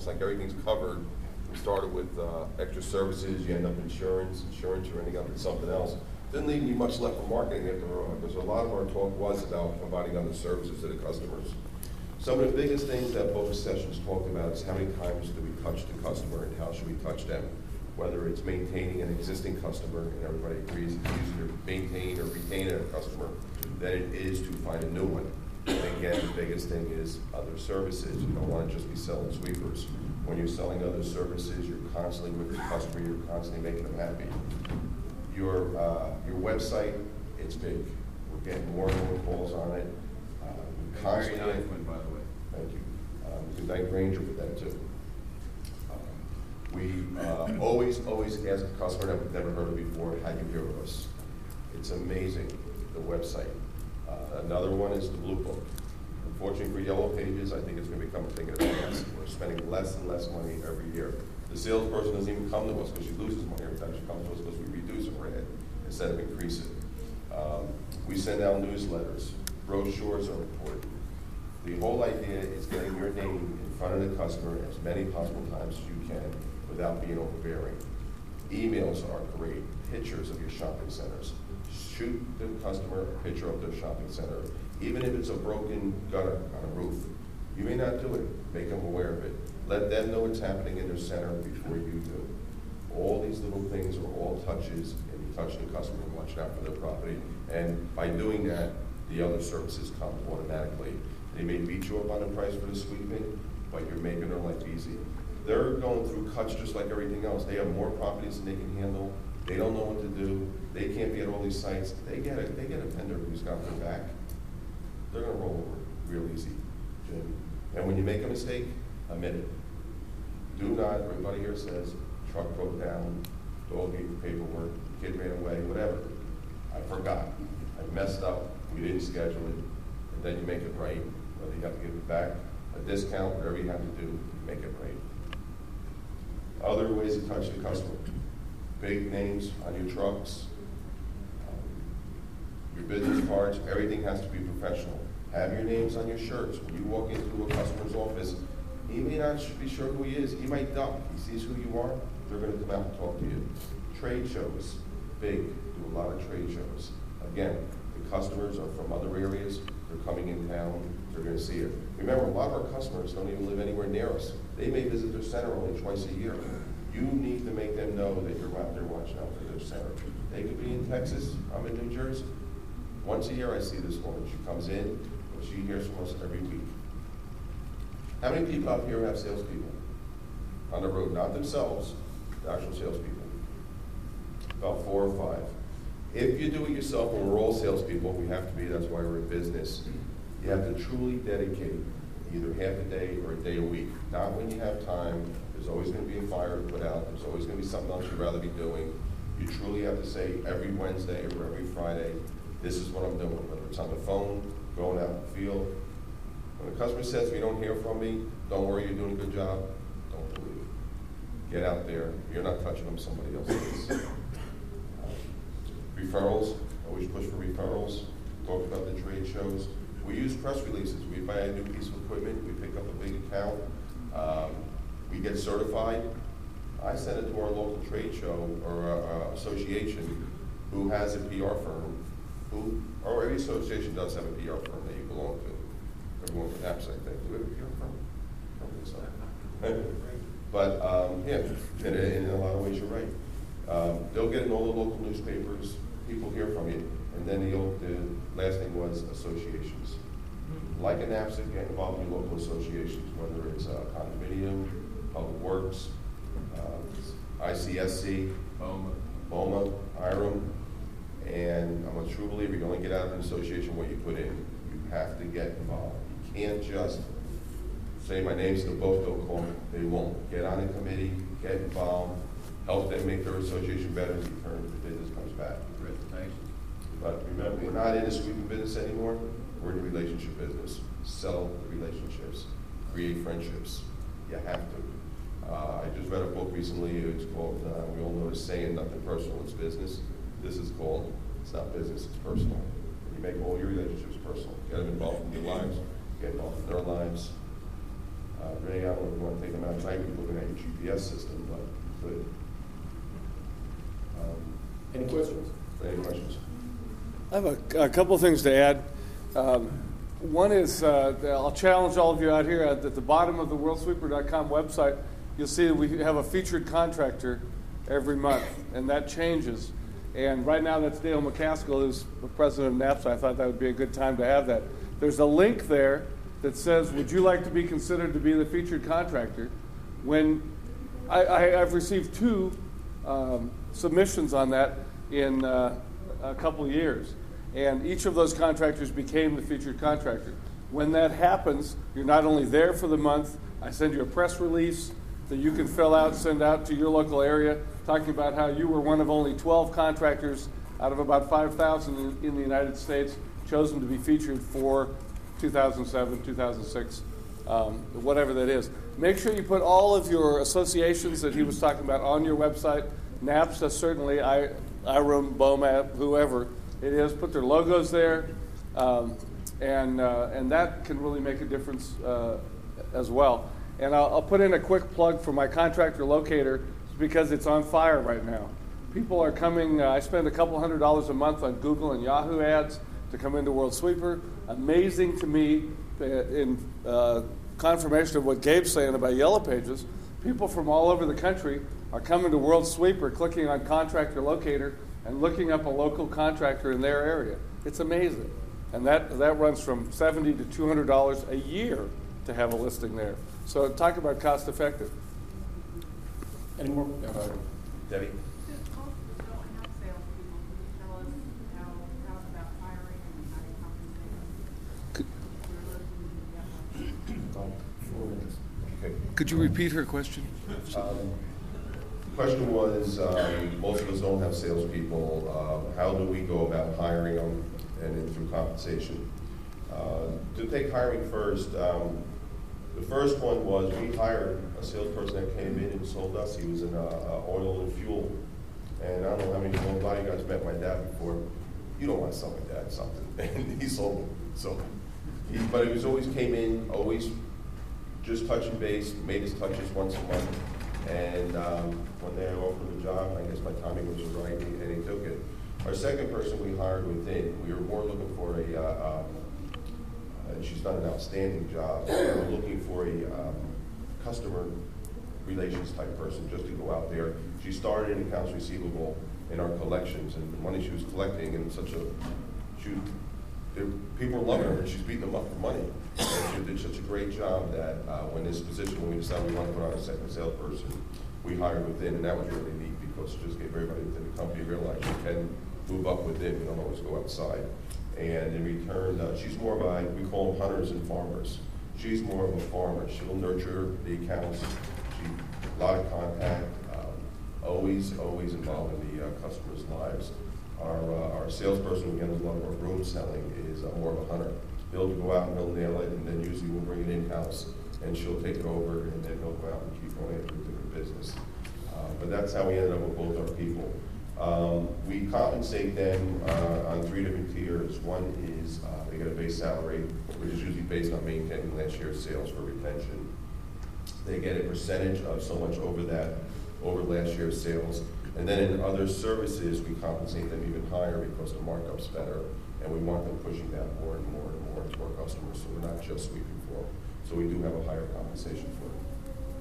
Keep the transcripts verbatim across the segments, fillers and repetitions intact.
Looks like everything's covered. We started with uh, extra services, you end up insurance, insurance, you're ending up in something else. Didn't leave me much left for marketing after all, because a lot of our talk was about providing other services to the customers. Some of the biggest things that both sessions talked about is how many times do we touch the customer and how should we touch them. Whether it's maintaining an existing customer, and everybody agrees it's easier to maintain or retain a customer than it is to find a new one. And again, the biggest thing is other services. You don't want to just be selling sweepers. When you're selling other services, you're constantly with the customer, you're constantly making them happy. Your, uh, your website, it's big. We're getting more and more calls on it. Uh, we constantly, Very nice one, by the way. Thank you. Um, we can thank Ranger for that too. Um, we uh, always, always ask a customer that we've never heard of before, how you hear of us. It's amazing, the website. Uh, another one is the Blue Book. Unfortunately for Yellow Pages, I think it's going to become a thing of the past. We're spending less and less money every year. The salesperson doesn't even come to us because she loses money every time she comes to us because we reduce her ad instead of increase it. Um, we send out newsletters. Brochures are important. The whole idea is getting your name in front of the customer as many possible times as you can without being overbearing. Emails are great. Pictures of your shopping centers. Shoot the customer a picture of their shopping center, even if it's a broken gutter on a roof. You may not do it. Make them aware of it. Let them know what's happening in their center before you do. All these little things are all touches, and you touch the customer and watch out for their property. And by doing that, the other services come automatically. They may beat you up on the price for the sweeping, but you're making their life easy. They're going through cuts just like everything else. They have more properties than they can handle. They don't know what to do. They can't be at all these sites. They get a, they get a vendor who's got their back. They're gonna roll over real easy, Jim. And when you make a mistake, admit it. Do not, everybody here says, truck broke down, dog ate the paperwork, kid ran away, whatever. I forgot, I messed up, we didn't schedule it, and then you make it right. Whether you have to give it back, a discount, whatever you have to do, make it right. Other ways to touch the customer. Big names on your trucks, um, your business cards, everything has to be professional. Have your names on your shirts. When you walk into a customer's office, he may not be sure who he is. He might duck. He sees who you are, they're going to come out and talk to you. Trade shows, big, do a lot of trade shows. Again, the customers are from other areas, they're coming in town, they're going to see it. Remember, a lot of our customers don't even live anywhere near us. They may visit their center only twice a year. You need to make them know that you're out there watching out for their center. They could be in Texas, I'm in New Jersey. Once a year I see this woman. She comes in, and she hears from us every week. How many people out here have salespeople on the road? Not themselves, the actual salespeople. About four or five. If you do it yourself, and we're all salespeople, we have to be, that's why we're in business, you have to truly dedicate either half a day or a day a week. Not when you have time. There's always going to be a fire to put out. There's always going to be something else you'd rather be doing. You truly have to say every Wednesday or every Friday, this is what I'm doing, whether it's on the phone, going out in the field. When the customer says, if you don't hear from me, don't worry, you're doing a good job, don't believe it. Get out there. You're not touching them, somebody else is. Uh, referrals, always push for referrals. Talk about the trade shows. We use press releases. We buy a new piece of equipment, we pick up a big account, um, we get certified. I send it to our local trade show or uh, uh, association who has a P R firm, who, or every association does have a P R firm that you belong to. Everyone perhaps, I think. Do we have a P R firm? I don't think so. But um, yeah, in, in a lot of ways you're right. Um, they'll get in all the local newspapers, people hear from you, and then the, the last thing was associations. Like a NAPSA, get involved in local associations, whether it's uh, condominium, public works, uh, I C S C, BOMA, BOMA, IREM, and I'm a true believer, you only get out of an association what you put in. You have to get involved. You can't just say my name's the book, they'll call me. They won't. Get on a committee, get involved, help them make their association better in return if the business comes back. Reputation. But remember, we're not in the sweeping business anymore. We're in the relationship business. Sell the relationships, create friendships. You have to. Uh, I just read a book recently. It's called, uh, we all know the saying, nothing personal, it's business. This is called, it's not business, it's personal. You make all your relationships personal. Get them involved in your lives, get involved in their lives. Uh, Renee, I don't know if you want to take them out tonight, we're looking at your G P S system, but you could. Um, Any questions? Any questions? I have a, a couple of things to add. Um, one is, uh, I'll challenge all of you out here at, at the bottom of the world sweeper dot com website, you'll see that we have a featured contractor every month, and that changes. And right now that's Dale McCaskill, who's the president of NAPSA. I thought that would be a good time to have that. There's a link there that says, would you like to be considered to be the featured contractor? When I, I, I've received two um, submissions on that in uh, a couple of years. And each of those contractors became the featured contractor. When that happens, you're not only there for the month, I send you a press release that you can fill out, send out to your local area, talking about how you were one of only twelve contractors out of about five thousand in, in the United States chosen to be featured for two thousand seven, two thousand six, um, whatever that is. Make sure you put all of your associations that he was talking about on your website. NAPSA, certainly, I, I R U M, BOMAP, whoever it is, put their logos there, um, and uh, and that can really make a difference uh, as well. And I'll, I'll put in a quick plug for my contractor locator because it's on fire right now. People are coming, uh, I spend a couple hundred dollars a month on Google and Yahoo ads to come into World Sweeper. Amazing to me, in uh, confirmation of what Gabe's saying about Yellow Pages, people from all over the country are coming to World Sweeper, clicking on contractor locator, and looking up a local contractor in their area. It's amazing. And that, that runs from seventy to two hundred dollars a year to have a listing there. So talk about cost effective. Any more? Uh, Debbie? Could you repeat her question? Um, the question was, um, most of us don't have salespeople. Uh, how do we go about hiring them and then through compensation? Uh, to take hiring first, um, the first one was we hired a salesperson that came in and sold us. He was in uh, uh, oil and fuel. And I don't know how many, a lot of you guys met my dad before. You don't want to sell my dad something. And he sold him. So, he, but he was always came in, always just touching base, made his touches once a month. And um, when they offered the job, I guess my timing was right, and he, and he took it. Our second person we hired within, we were more looking for a, uh, um, and she's done an outstanding job. We were looking for a um, customer relations type person just to go out there. She started in accounts receivable in our collections, and the money she was collecting, and such a, she, there, people were loving her, and she's beating them up for money. And she did such a great job that uh, when this position, when we decided we wanted to put on a second salesperson, we hired within, and that was really neat because it just gave everybody within the company realize you can move up within, we don't always go outside. And in return, uh, she's more of a, we call them hunters and farmers. She's more of a farmer. She'll nurture the accounts. She, a lot of contact, um, always, always involved in the uh, customers' lives. Our, uh, our salesperson, again, with a lot of our room selling, is uh, more of a hunter. He'll go out and he'll nail it, and then usually we'll bring it in-house, and she'll take it over, and then he'll go out and keep going after a different business. Uh, but that's how we ended up with both our people. Um, we compensate them uh, on three different tiers. One is uh, they get a base salary, which is usually based on maintaining last year's sales for retention. They get a percentage of so much over that, over last year's sales. And then in other services, we compensate them even higher because the markup's better, and we want them pushing that more and more and more to our customers, so we're not just sweeping for them. So we do have a higher compensation for them.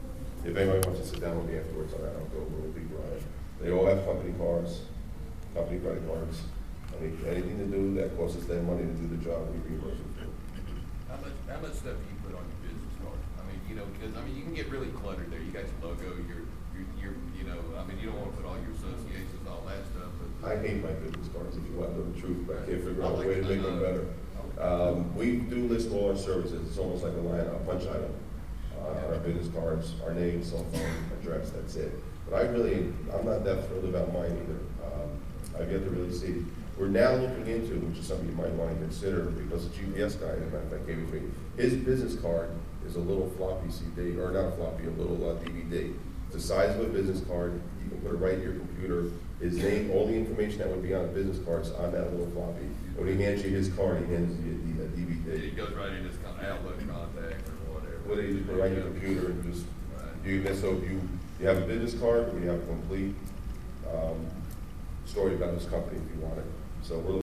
If anybody wants to sit down with me afterwards on that, I'll go a little deeper on it. They all have company cars, company credit cards. Any, anything to do that costs us their money to do the job, we reimburse them for. How much, how much stuff do you put on your business card? I mean, you know, because, I mean, you can get really cluttered there. You got your logo, your, your, your, you know, I mean, you don't want to put all your associations, all that stuff. But I hate my business cards, if you want to know the truth, but I can't figure out a I'll way to let you make them know. better. Um, we do list all our services. It's almost like a line, a punch item. Uh, our business cards, our name, cell phone, address, that's it. But I really, I'm not that thrilled about mine either. Um, I've yet to really see. We're now looking into, which is something you might want to consider, because the G P S guy, as a matter of fact, gave it to me. His business card is a little floppy C D, or not a floppy, a little uh, D V D. It's the size of a business card. You can put it right in your computer. His name, all the information that would be on a business card is on that little floppy. When he hands you his card, he hands you a, D V D. it goes right in his con- Outlook contact or whatever. What they just put it right on your computer and just, you, so if you, you have a business card, or you have a complete, um, story about this company if you want it. So we're